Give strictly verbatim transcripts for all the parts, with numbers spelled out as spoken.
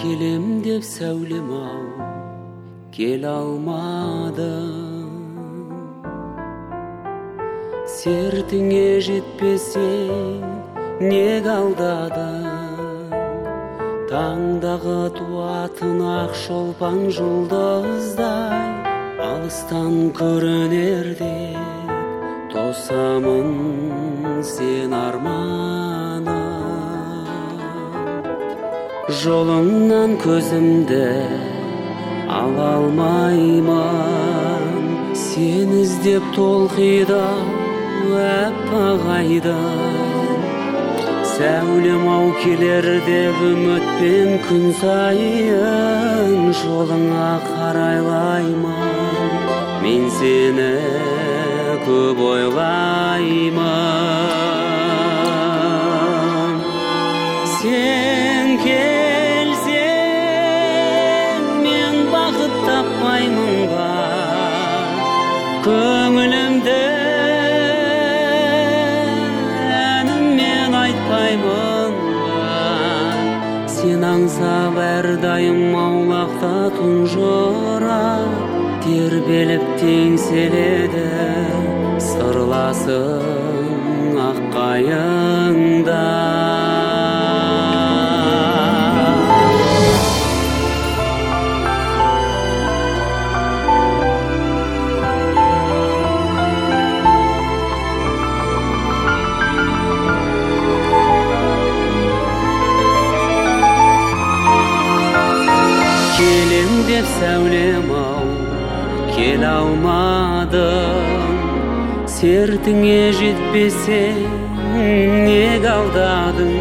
келем деп сәулем ау келе алмадым. Сертіңе жетпесең неге алдадың? Таңдағы туатын ақ шолпан жұлдыздай алыстан көрінер деп тосамын сен арманы. Жолыңнан көзімді ала алмаймын, сен іздеп толқиды аппақ айдын. Сәулем ау келер деп үмітпен күн сайын жолыңа қарайлаймын, мен сені көп ойлаймын. Сен келсең мен бақыт таппаймын ба, көңілімді әніммен айтпаймын ба. Сен аңсап әрдайым аулақта тұнжырап тербеліп теңселеді сырласың ақ қайыңда. Келем деп сәулем ау келе алмадым. Сертіңе жетпесең неге алдадың?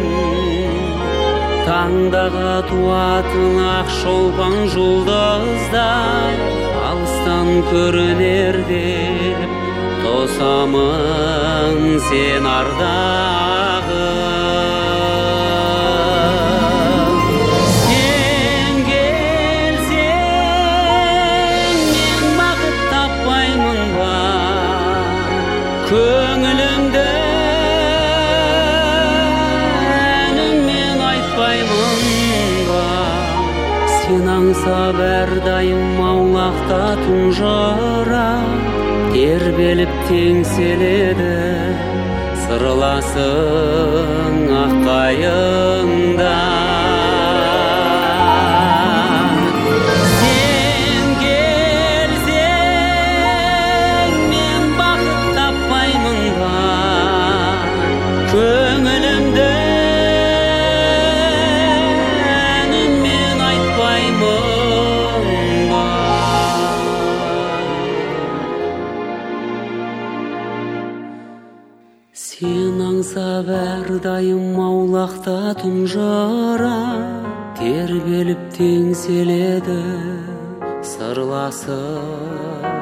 Таңдағы туатын ақ шолпан жұлдыздай алыстан көрінер деп тосамын сен ардағым. Көңілімді әніммен айтпаймын ба, сен аңсап әрдайым аулақта тұнжырап тербеліп теңселеді сырласың ақ қайыңда. Көңілімді әніммен айтпаймын ба. Сен аңсап әрдайым аулақта тұнжырап тербеліп теңселеді сырласып